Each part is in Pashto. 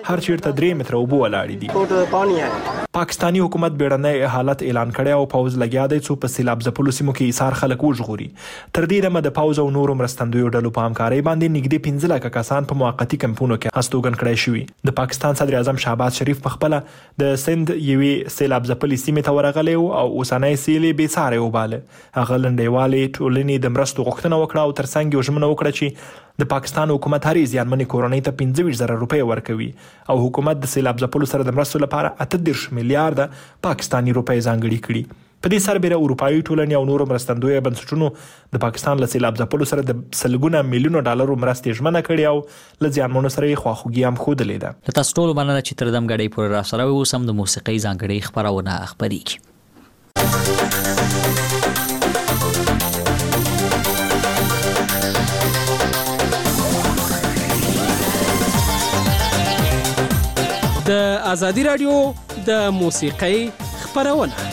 هر چیرته 3 متره اوبه ولاړې دي. پاکستانی حکومت بیړنی حالت اعلان کړی او پوز لګیا دی څو په سیلاب ځپلو سیمو کې ایثار خلک وژغوري. تر دې دمه د پوز او نورو مرستندویو ډلو په همکارۍ باندې نږدې 15 لکه کسان په موقتي کمپونو کې هستوګن کړای شوي. د پاکستان صدر اعظم شهباز شریف په خپله د سند یوې سیلاب ځپلې سیمې ته ورغلی او اوسنی سیل یې بېساری وباله. هغه لنډیوالې ټولنې د مرستو غوښتنه وکړه او ترڅنګ یې ژمنه وکړه چې د پاکستان حکومت هرې زیانمنې کورنۍ ته 25,000 روپۍ ورکوي او حکومت د سیلاب ځپلو سره د مرستو لپاره 38 میلیارډ پاکستانی روپۍ ځانګړي کړي. په دې سربېره اروپایي ټولنې او نورو مرستندویه بنسټونو د پاکستان له سیلاب ځپلو سره د سلګونه میلیونو ډالرو مرستې ژمنه کړې او له زیانمنو سره یې خواخوږي هم ښودلې ده. له تاسو ټولو مننه چې تر دمګړۍ پورې راسره وئ. اوس هم د موسیقۍ ځانګړې خپرونه خپرېږي. د ازادي رادیو د موسیقۍ خپرونه.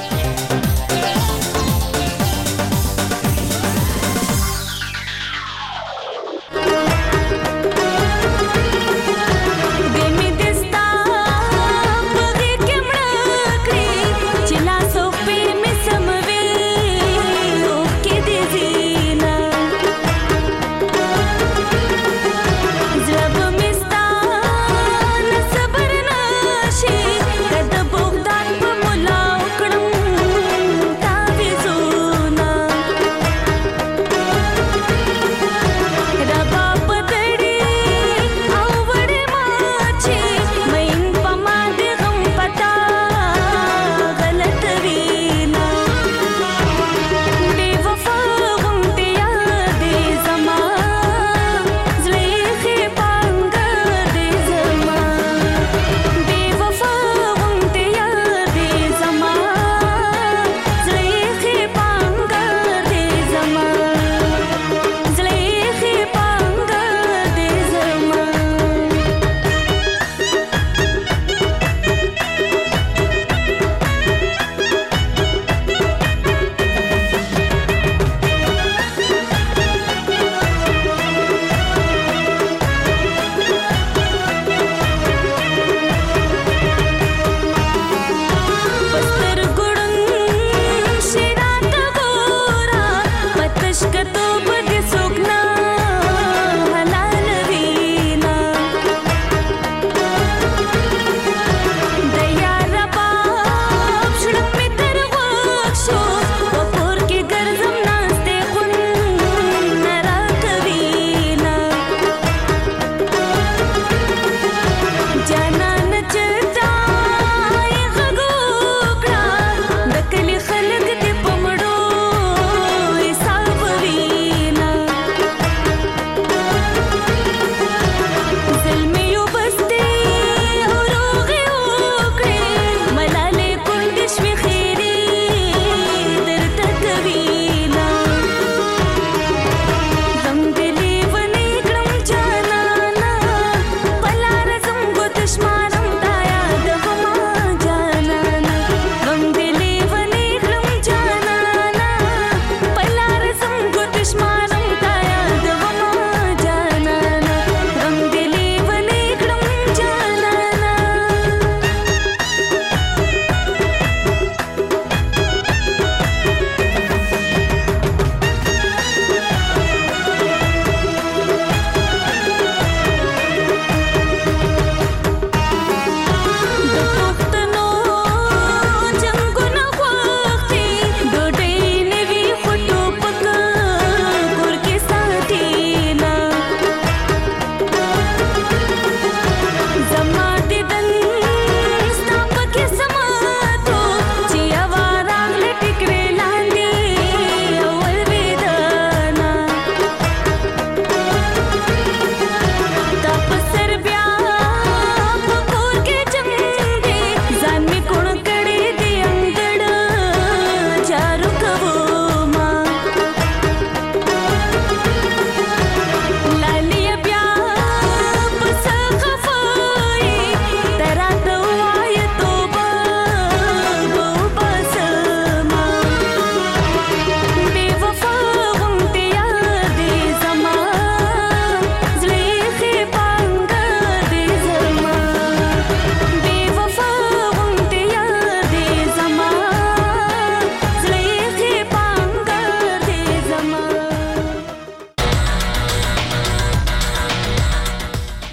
صبر نشي د بغداد په ملاو کړم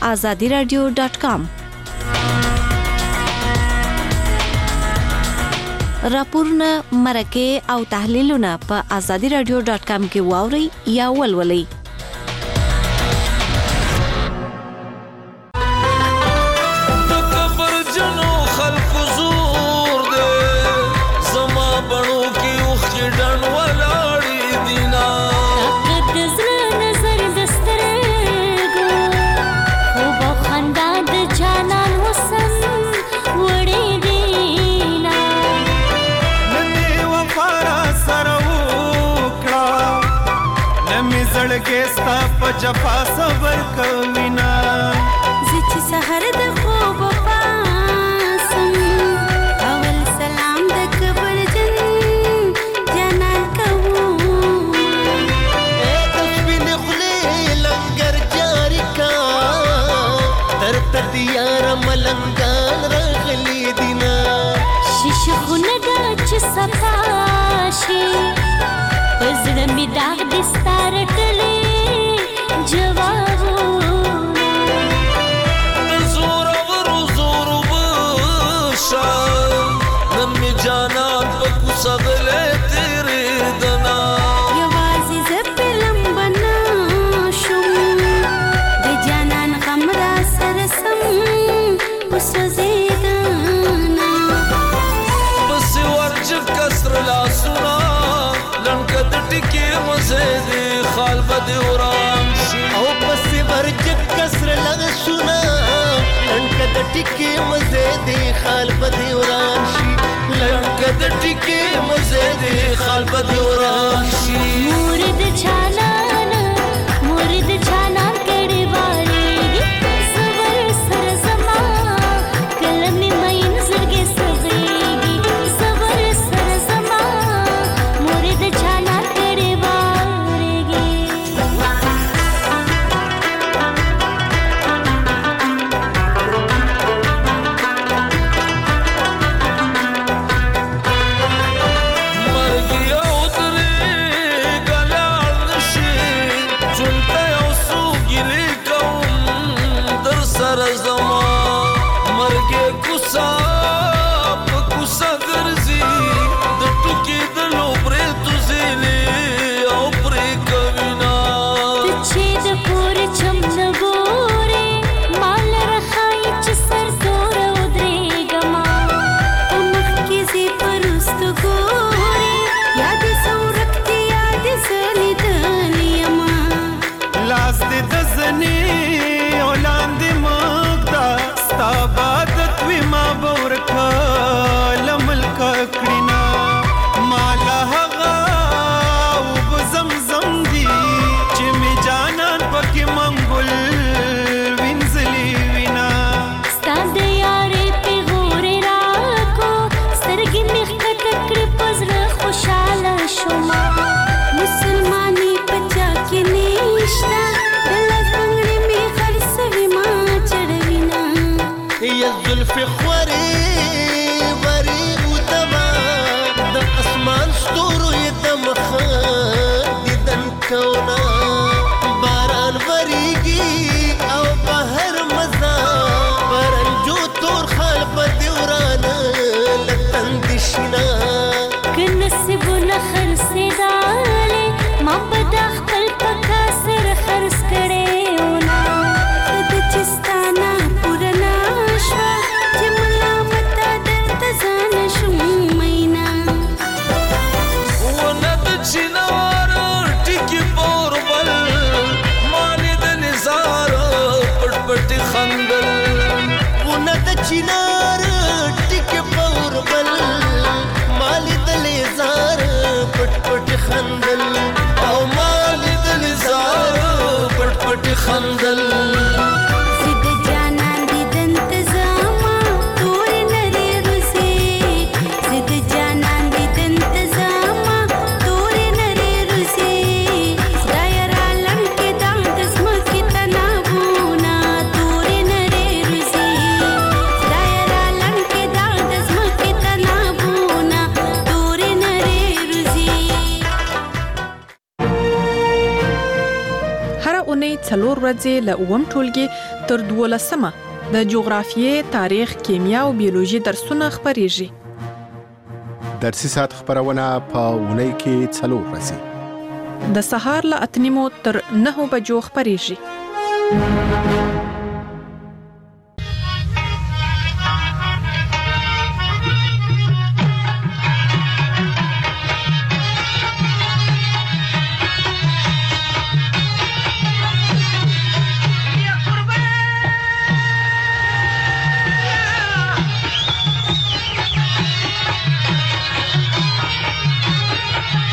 azadiradio.com. راپورونه، مرکې او تحلیلونه په azadiradio.com کې واورئ یا ولولئ. زړګستا په جفا صبر کوینا زچ سحر د خوب پاسم اول سلام د کبر جن جنان کوو تسبین خلی لنگر جاری کا تر دیار ملنګان رغلی دینا شش خنګا چ سپاشي پزړه می داغ دستار ټلې جوابونه زور وبشا نن می جانان په کوڅغله تیرې دنا یوازې زپلم بنا شوم د جانان غمرا سرسم وسوزیدنا بس ورج کسر لا سنا لنکد ټکی مزه دی خال بد وران شي او بس ورج کسر لغ سنا لنکد ټکی مزه دی خال بد وران شي لنکد ټکی مزه دی خال بد وران شي مورد چالان کړي واري صبر سر زما کلمې مې زړګي سوزيږي صبر سر زما مورد چالان کړي واري مرګ یو درې ګلال نشي چونته یو سوګلی کوم در سر زما مرګ کوسا په کوسا ګرځي د ټوکی د لوبره توزلی او پرې کوینا چې د پور چمن ګوري مال رخای چې سر تور ودرېګما مخ کې زی پرست ګوري یاد سورکتی یاد زلی دلیما لاس دې د زنی اولان دې مقدا ستا عبادت وی ما بورکا لملک کړینا مالا هغه وب زمزم دی چې می جانان پکې منګل وینځلی وینا ستاد یارې په غورې راکو سترګې مخ کټکړې پزړه خوشاله شوما مسلمانی پچا کې نشتا دل څنګه می خرڅوي ما چړوینا یا زلف خوري وری ودما د اسمان ستورو یې د مخه دیدن کونا باران وریږي او بهر مزا پرنجو تور خال په دیوران لتن دشنا کنسبونه خرڅېدالې ما په د خپل پکا سر خرڅ کړې ونا د چستانا پورنا شوا چې ملامت درته ځان شوم مینا ونه د چینار ټکی پوربل مالې د نزار پټ پټ خندل ونه د چینار ټکی پوربل مالې د نزار پټ پټ خندل او مالې د نزار پټ پټ خندل زد جانان دي دنت زما تور نری روسي زد جانان دي دنت زما تور نری روسي دایر عالم کې دام دسم کې تنابونا تور نری روسي دایر عالم کې دام دسم کې تنابونا تور نری روسي هر اونۍ څلور ورځې له اووم ټولګي تر 12مه د جغرافیې، تاریخ، کیمیا او بیولوژي درسونه خپریږي. درسي ساعت خبرونه په اونۍ کې 4 ورځې د سهار له 8 تر 9 بجو خپریږي.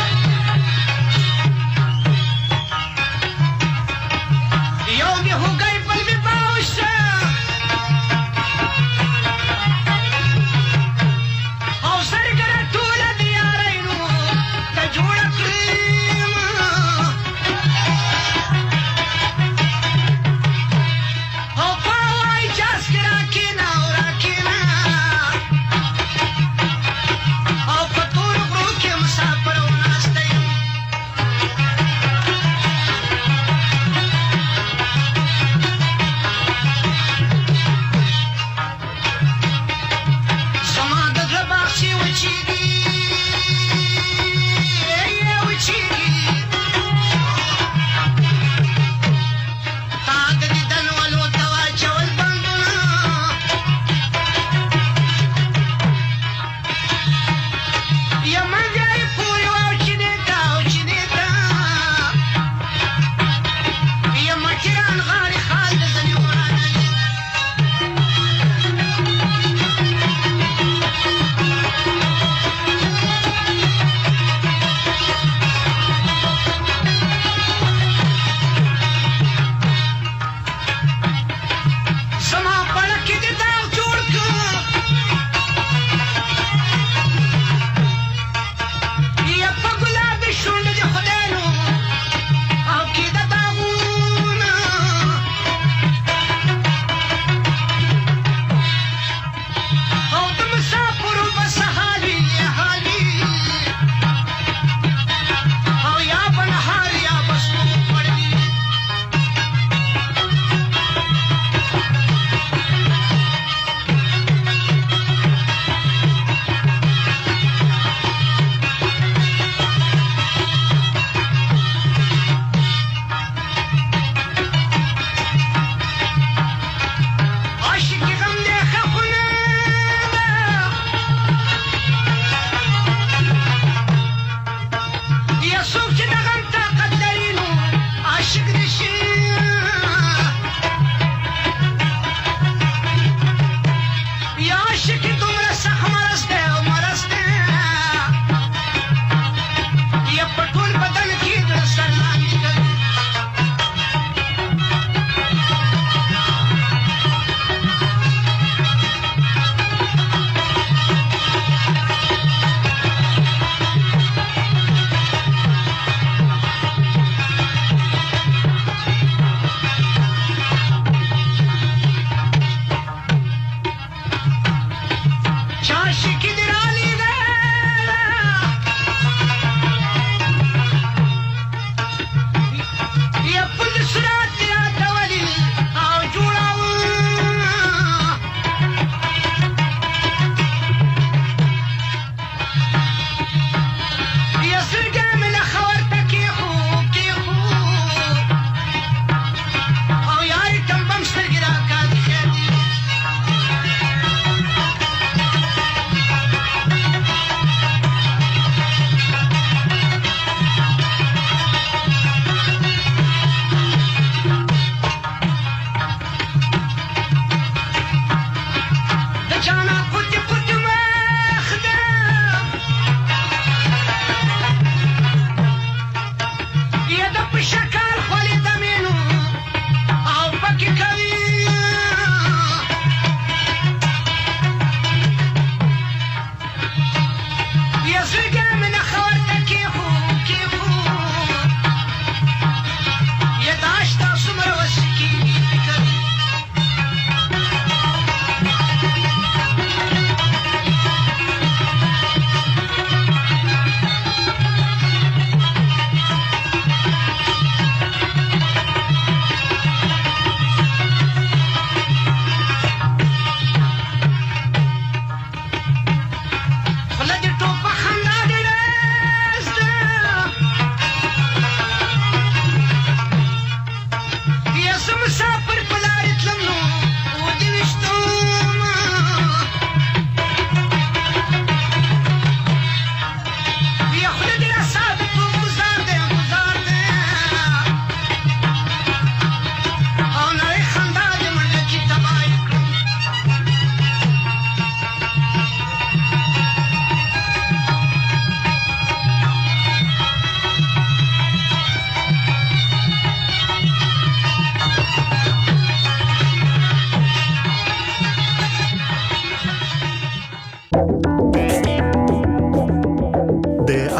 हो गए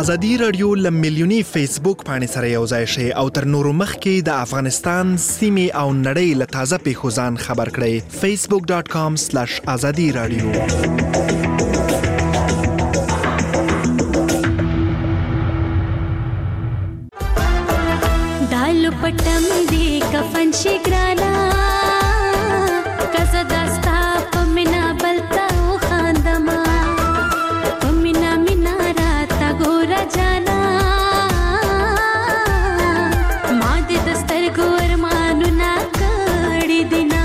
ازادي رادیو لملیونی فیسبوک باندې سره یو ځای شي او تر نورو مخکې د افغانستان سیمې او نړۍ له تازه پیښو ځان خبر کړئ. facebook.com/azadi radio. دالو پټم دی کفن شګرانا کزه داستا پمنا بلتا او خاندما پمنا مینا راتا ګورا جانا ما دې دستر ګور مانو نا کړي دینا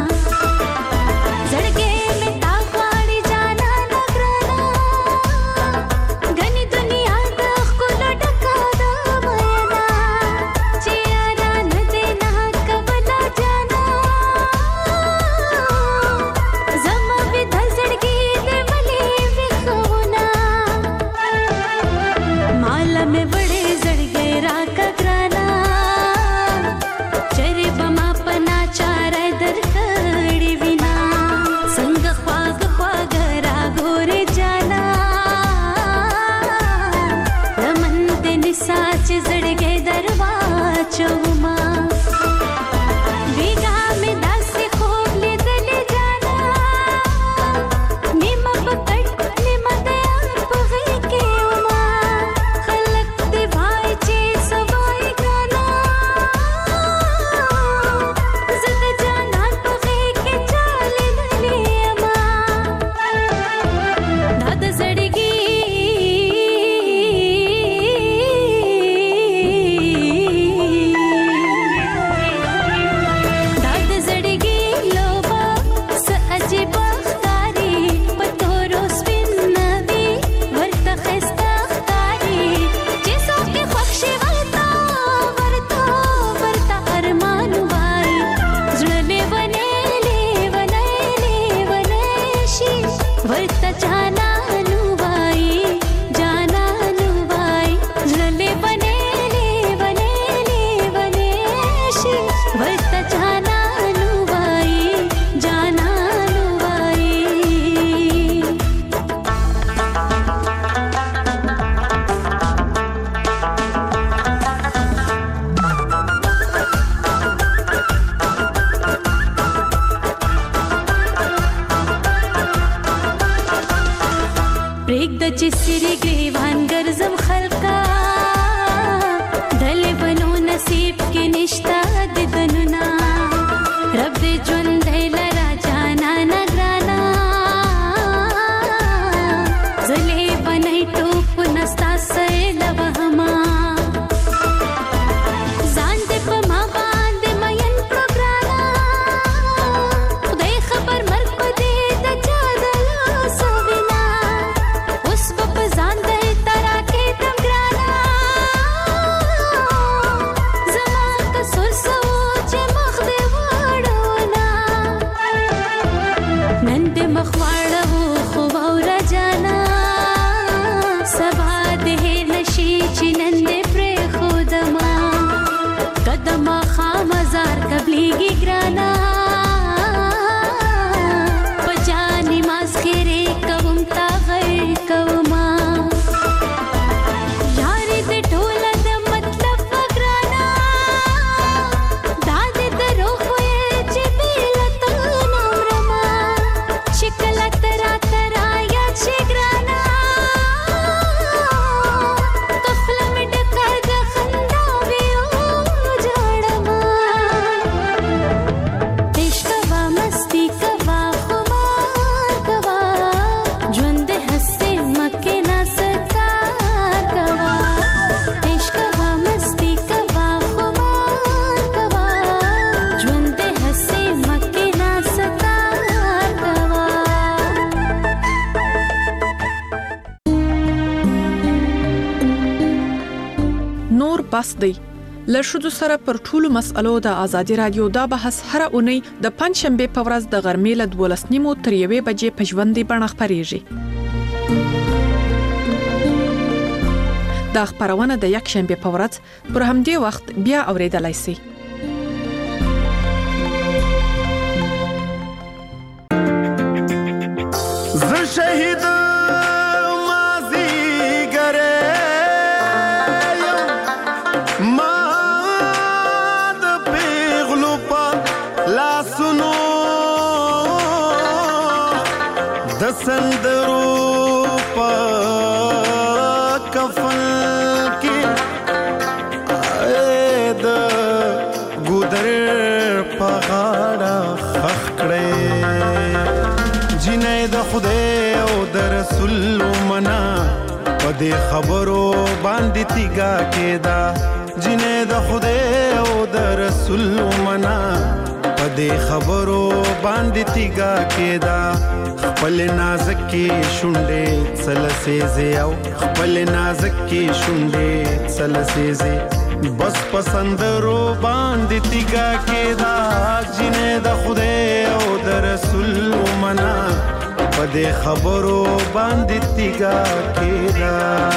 زړګې مې تا غواړي جانا نګرانا غني دنیا د خپل ډکا د مینا چیرې نه دینا کبلا جانا زما به د زړګې دې ملي وخونا مال مې وړې زړګې را کګرانا چرې بما پنا چارې درکړې وینا څنګه خواږه خواږه را ګورې جانا لمن دې نسا چې زړګې درواچوما بیګا مې داسې خوب لیدلې جانا نیمه پکړ نیمه د یار په غېږ کې وما خلک دې وایي چې سوای ګرانا زه د جانان په غېږ کې چالې للې یما دا د زړګي دا د زړګي لوبه څه عجیبه ښکاري په تورو سپین نوي ورته ښایسته ښکاري چې څوک یې خوښ شي ورته ارمان وایي زړه لیونی شي ورته جانانو وایي زړه لیونی شي ورته جانانو وایي پرېږده چې سرې ګریوان ګرځم خلقا دلې بنو نصیب کې نشته د دنونه رب دې ژوندی لرا جانا نګرانا زلې بنۍ ټوپ نستا سیله وهما ځان دې په ما باندې مین کړو ګرانا خدای خبر مرګ په دې د چا د لاسو وینا اوس به په ځان دې ترا کې دم ګرانا زما قصور سوچ مخ دې واړونا نن دې مخ واړو خو واوره جانا سبا دې نشي چې نن دې پرېښودما قدمه خامزار قبلېږي ګرانا په جانې ماسخېرې کوم تا غیر کوما یارې دې ټوله د مطلب وه ګرانا دا دې دروغ ویل چې بې له تا نه مرمه چې کله ته راته رایاد شې ګرانا که خوله مې ډکه د خندا وي وژاړمه عشق کوه مستی کوه خمار کوه ژوند دې هسې مکې نه ستار کوه عشق کوه مستی کوه خمار کوه ژوند دې هسې مکې نه ستار کوه نور بس دی له ښځو سره پر ټولو مسألو د ازادي رادیو دا بحث هره اونۍ د پنځشنبې په ورځ د غرمې له 12:30 تر 1 بجې په ژوندۍ بڼه خپرېږي. دا خپرونه د یکشنبې په ورځ پر همدې وخت بیا اوریدلای شئ. زه شهید مازی ګره د سندرو په کفن کې د ګودر په غاړه خخ کړې جنې د خدای او د رسول منا په دې خبرو باندې تیګا کېدا جنې د خدای او د رسول منا په دې خبرو باندې تیګا کېدا خپل نازک کې شونډې سلسېزې او خپل نازک کې شونډې سلسېزې بس پسندرو باندې تیګا کېدا جنې د خدای او د رسول منا په دې خبرو باندې تیګا کېدا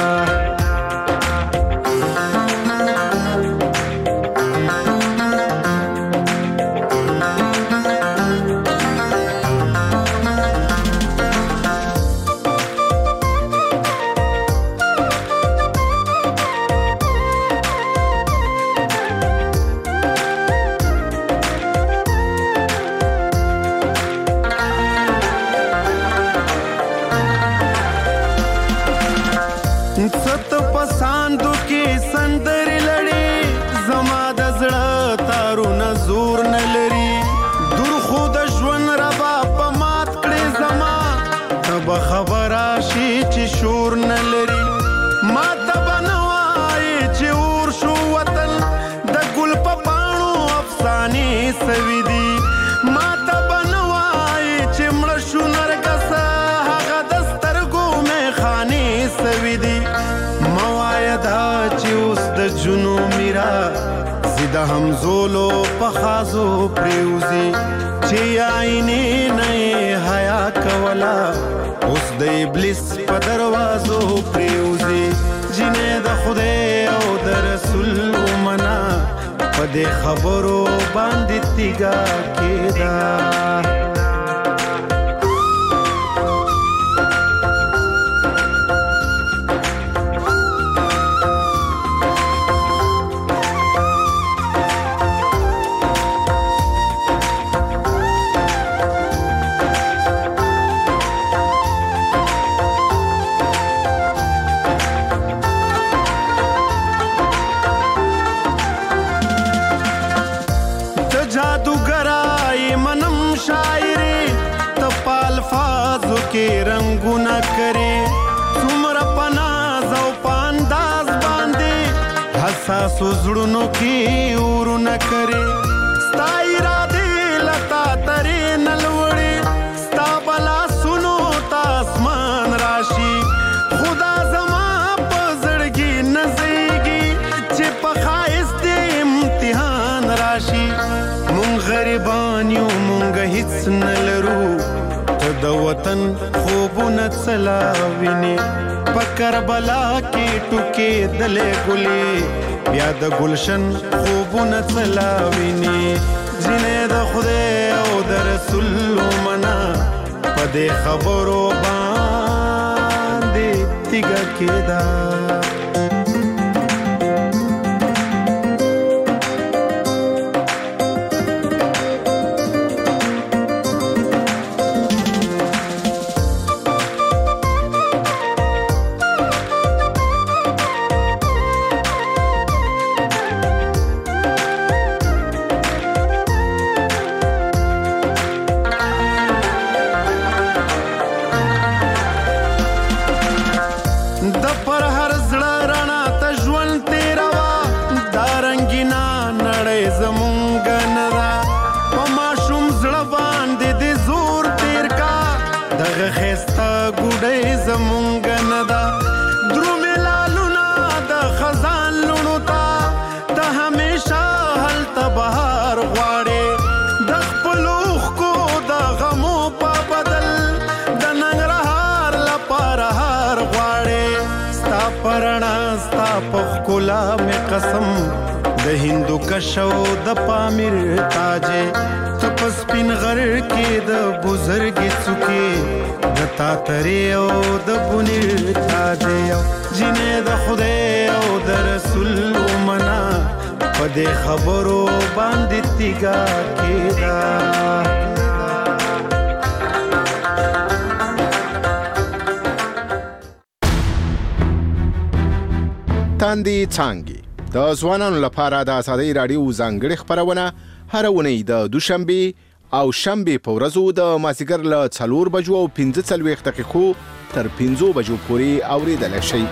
د همزولو په خازو پریوزي چې عینې نه حیا کولا اوس د ابلیس په دروازو پریوزي جنې د خدای او د رسول منا په دې خبرو باندې تیګا کېدا کې رنگونه کرے څومره پناز او پانداز باندې حساس زړونو کې اورونه کرے ستا اراده لتا ترې نلوړې ستا بلا سنو تاسمان راشي خدا زما په زړګي نزيږي چې په خایست امتحان راشي مونږ غریبان یو مونږ هیڅ نلرو د وطن خوبونه څلاوینې په کربلا کې ټوکې دلې ګلې بیا د گلشن خوبونه څلاوینې جنې د خدای او د رسول منا په دې خبرو باندې تیګا کېدا قسم د هندو کشو د پامیر تاجه تپس پین غر کې د بزرګ څوکي د تاتری او د بنیر تاجه جنې د خدای او د رسول منا په دې خبرو باندې تیګا کېدا لاندې څانګې. د ځوانانو لپاره د ازادي رادیو ځانګړې خبرونه هر اونۍ د دوشنبه او شنبه په ورځو د مازیګر له 4 بجو او 45 دقیقو تر 5 بجو پورې اوریدل شي.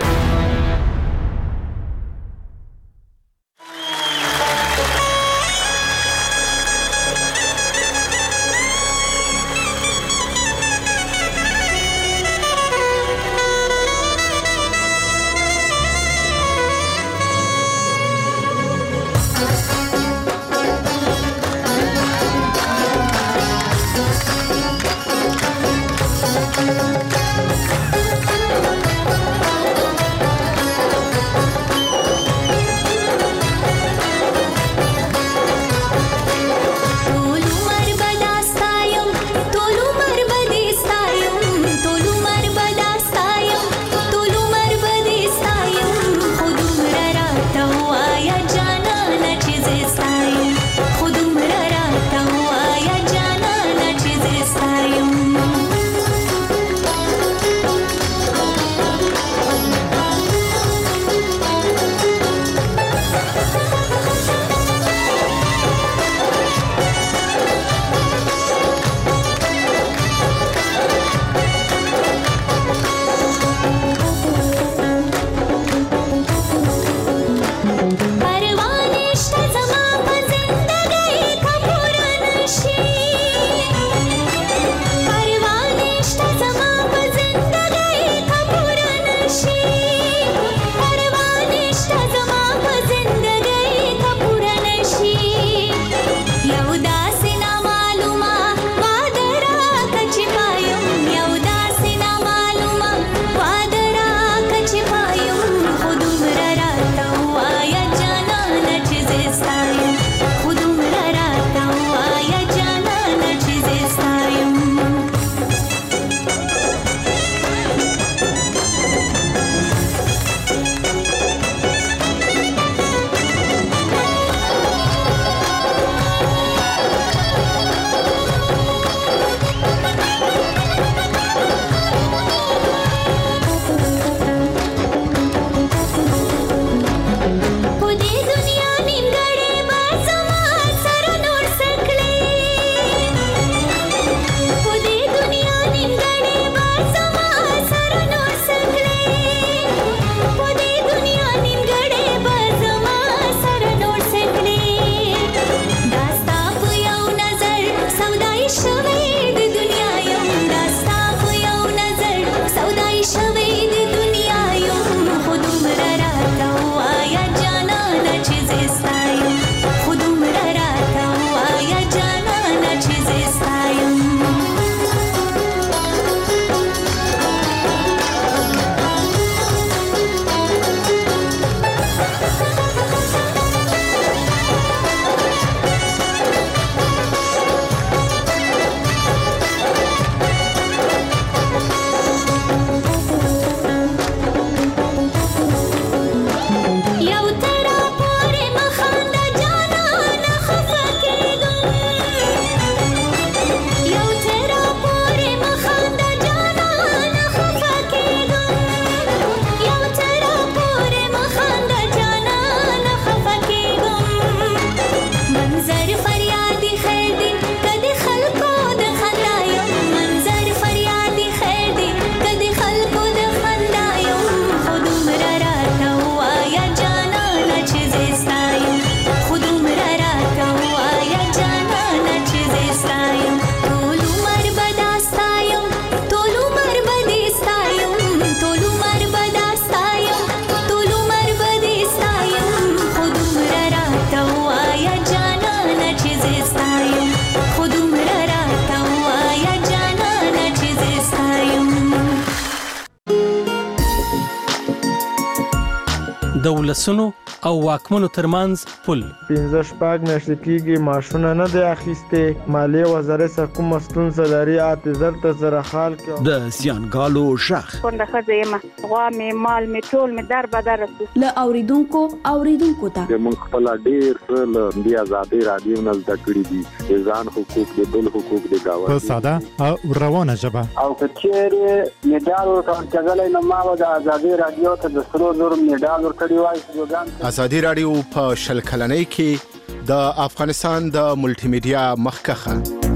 د ولسونو او واکمنو ترمنځ پل 15 شپږ میاشتې کېږي ماشونه نه دی اخیسته مالیه وزارت سره کوم ستونزه لري اته زر سره حال کې د زیانګالو شخ څنګه خځه غوا مې مال مې ټول مې در بدر له اوریدونکو ته موږ خپل ډیر له دی آزادي رادیو نه زده کړی دي ځان حقوق د بل حقوق د گاوند په ساده او روانه ژبه او کچېره میډال ورکړل کېدل نو ما د آزادي رادیو ته د سرو زر میډال ورکړ ازادي رادیو په 20 کلنۍ کې د افغانستان د ملټي میډیا مخکخه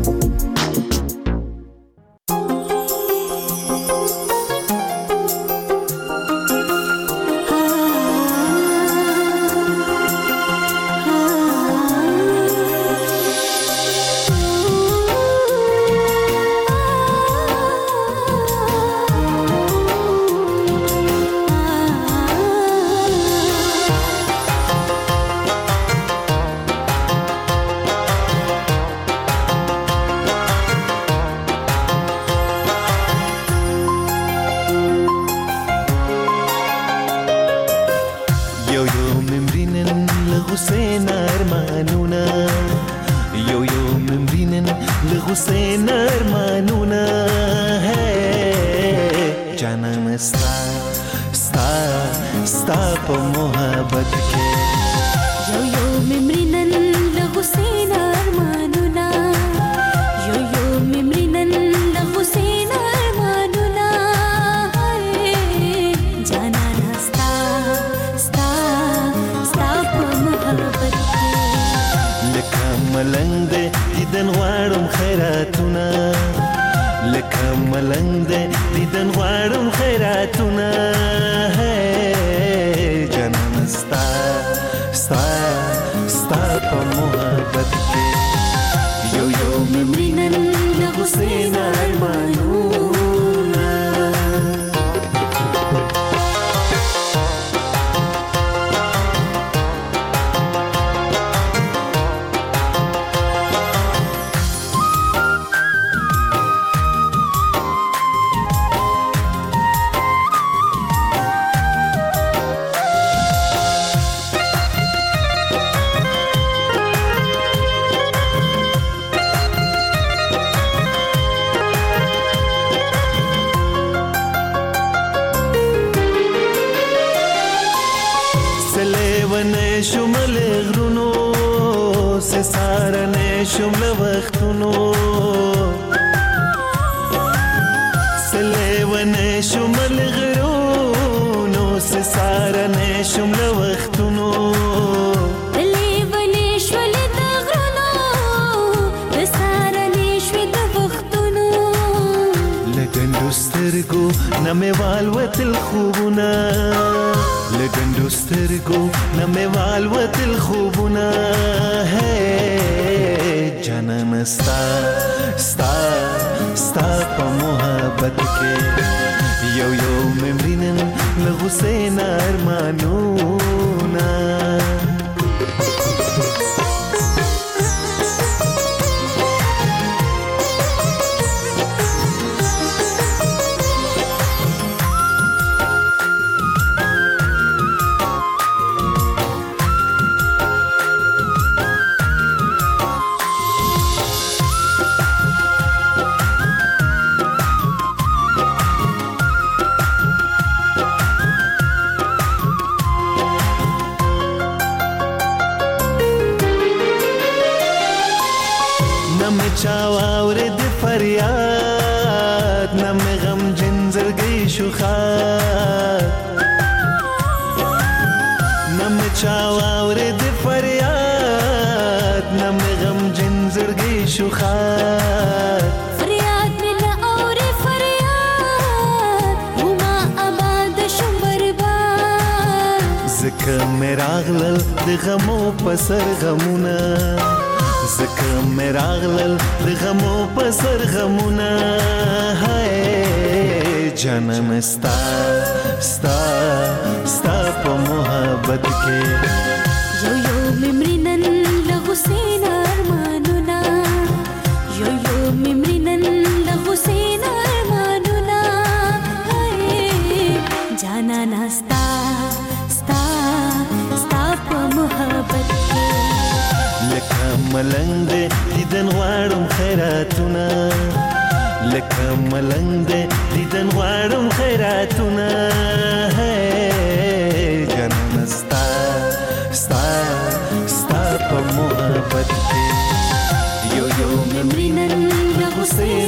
حسین ارمانونه ہے جانم ستا په محبت کې یو ممرینن له حسین ارمانونه یو ممرینن له حسین ارمانونه جانانا ستا په محبت کې لکه ملنګ دیدن غواړم خیراتونه لکه ملنګ دیدن غواړم خیراتونه جانان ستا په محبت کې یو ممرینن له حسین ارمانونه شمل غرونو سه سارنه شمل وختونو سلیونه شمل غرونو سه سارنه شمل وختونو سلیونه شمل غرونو سه سارنه شمل وختونو لګندو سترګو نمه والوتل خوبونه لګندو سترګو نمه والوتل خوبونه جانان ستا په محبت کې یو ممرینن له حسین ارمانونه چاوره د فریاد نم غم جنزرګي شوخات نم چاوره د فریاد نم غم جنزرګي شوخات فریاد مل اور فریاد وما آباد شم برباد زکه مراغلل د غمو پسر غمونه زکه مراغلل د غمو پسر غمونه جانان ستا په محبت کې یو ممرینن له حسین ارمانونه یو ممرینن له حسین ارمانونه جانانا ستا په محبت کې لکه ملنګ دیدن غواړم خیراتونه لکه ملنګ دیدن غواړم خیراتونه جانان ستا په محبت کې یو ممرینن له حسین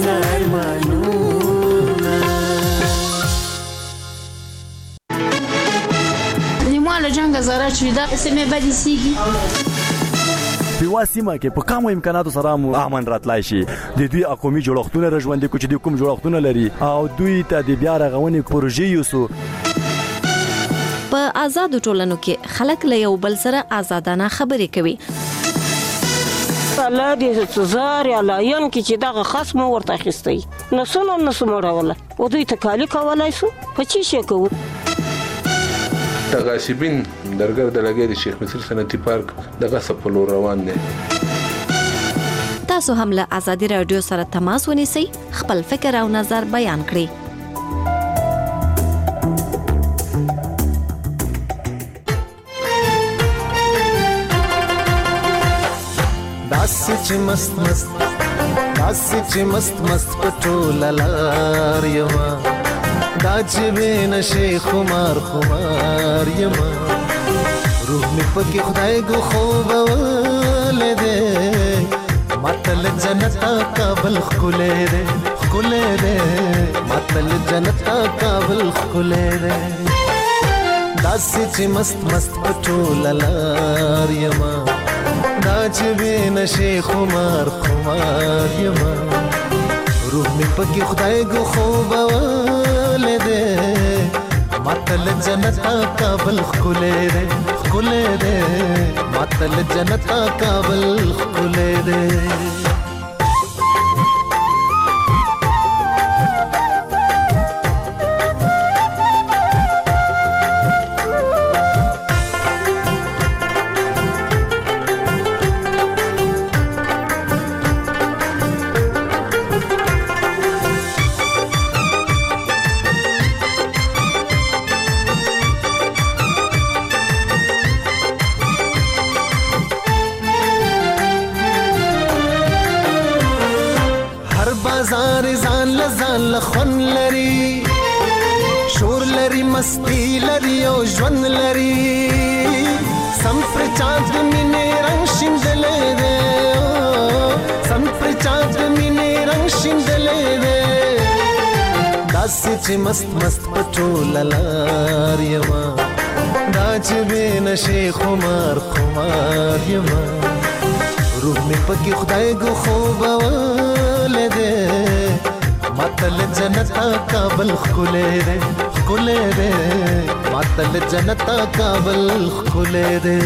ارمانونه Dis-moi le Jean څنګه ضرر شوي دا سیمې به دې سیږي. په وا سیمه کې په کمو امکاناتو سره مو امن راتلای شي. د دوی قومي جوړښتونه راژوندي کو چې د کوم جوړښتونه لري او دوی ته د بیا رغونې پروژې یوسو. په آزادو ټولنو کې خلک له یو بل سره آزادانه خبرې کوي. الله دې زار یا لاین کې چې دغه خصم ورته اخیستی نسونه مړوله او دوی تکالی کولای سو په چی شي کوو. تغاصبین درګر د لګي د شیخ مصر صنعتي پارک دغه سپلو روان دي. تاسو هم له آزادي رادیو سره تماس ونیسئ، خپل فکر او نظر بیان کړئ. داسې چې مست مست پټول لار یما دا چې بنشي خمار یما روح می پکې خدای کو خوب ولده متل جنت کابل خله ده متل جنت کابل خله ده داسې چې مست پټول لار یما دا چې بنشي خمار یما روح می پکې خدای کو خوب ولده متل جنت کابل خله ده متل جنت کابل خله ده. خون لري شور لري مستی لري او ژوند لري سم پر چاند مینه رنگ شیندلې ده سم پر چاند مینه رنگ شیندلې ده داسې چې مست پټول لار یما دا چې بنشي خمار یما روح می پکې خدای کو خوب ولده متل جنت کابل خله ده متل جنت کابل خله ده.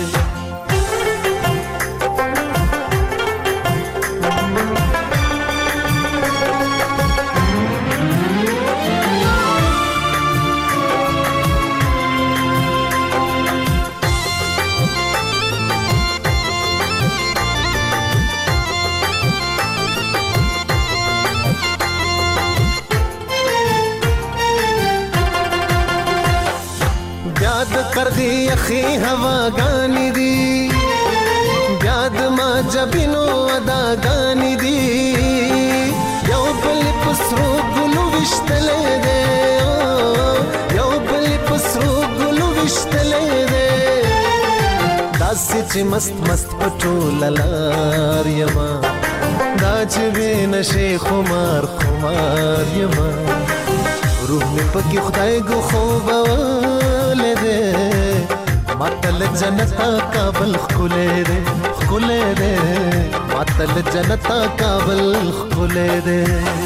کرغی اخی هوا گانی دی بیاد ما جبینو ادا گانی دی یو بل پسرو گلو وشتلے دے یو بل پسرو گلو وشتلے دے داسی چی مست پټول لار یما دا چې بنشي خمار یما روح می پکې خدای کو خوب ولده متل جنت کابل خله ده متل جنت کابل خله ده.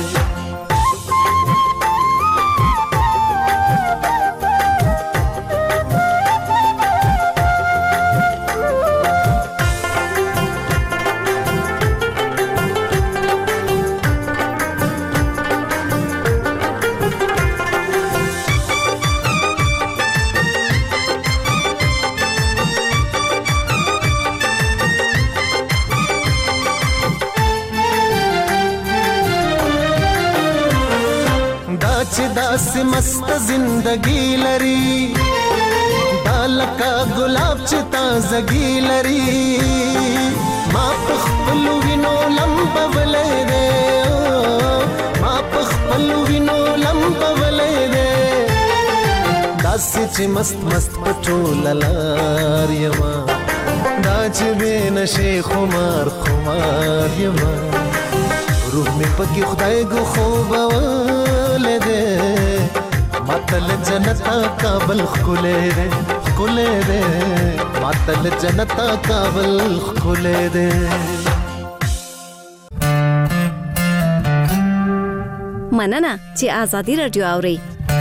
داسې مست زندگی لري دالکا گلاب چې تازگی لري ما پخپل وینو لمبولې ده ما پخپل وینو لمبولې ده داسې چې مست پټول لار یما دا چې بنشي خمار یما روح می پکې خدای کو خوب ولده متل جنت کابل خله ده خلې دې ماتل جنت کابل خلې دې مننه چې آزادي رادیو اوري.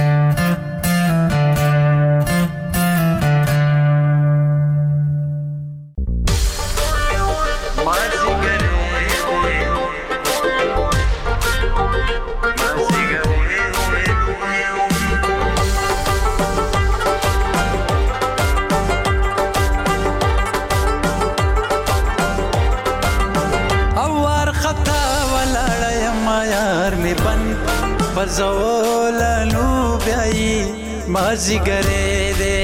زولانو بیاي مازی ګرې دې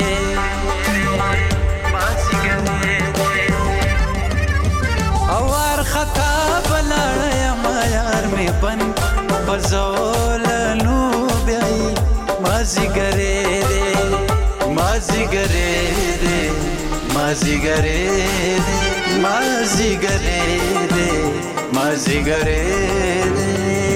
اوار خطا بلاړ ما یار می بن زولانو بیاي مازی ګرې دې مازی ګرې دې مازی ګرې دې مازی ګرې دې مازی ګرې دې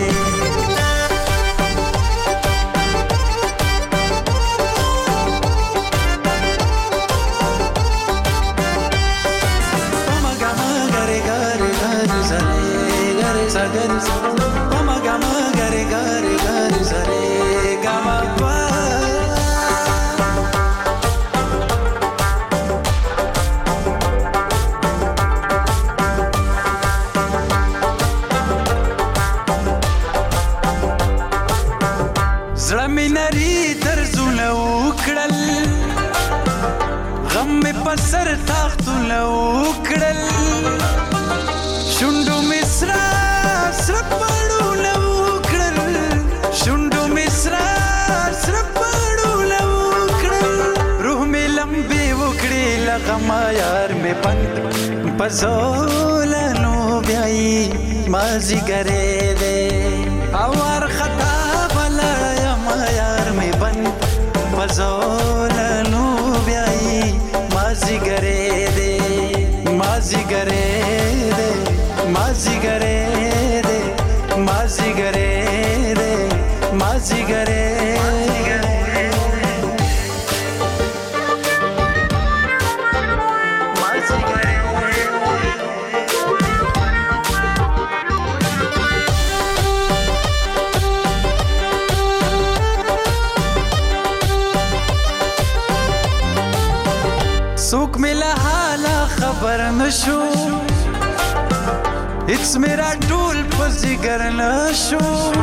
سر تاختونه وکړل شونډو مصرا سره پړونه وکړل شونډو مصرا سره پړونه وکړل روح می لمبي وکړي لغما یار می پند پزولانو بیاي مازی ګرې دې اور خطا بلا ما یار می پند پزولانو بیاي مازی ګرې دې مازی ګرې دې مازی ګرې دې مازی ګرې دې مازی ګرې سوک ملا حالا خبر نشو هیڅ میرا ټول په ذکر نشو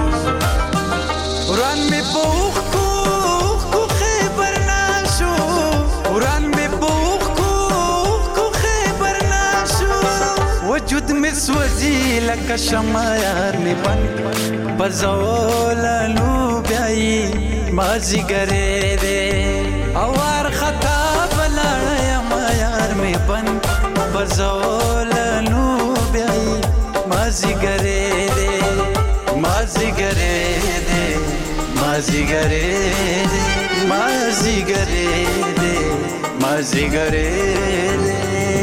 وران می بوخ کو خبر نشو وران می بوخ کو خبر نشو وجود می سوځي لکه شمع یار می بن بزولانو بیاي مازی ګرې دې اور خطا یار می بن بزولانو بیاي مازی ګرې دې مازی ګرې دې مازی ګرې دې مازی ګرې دې مازی ګرې دې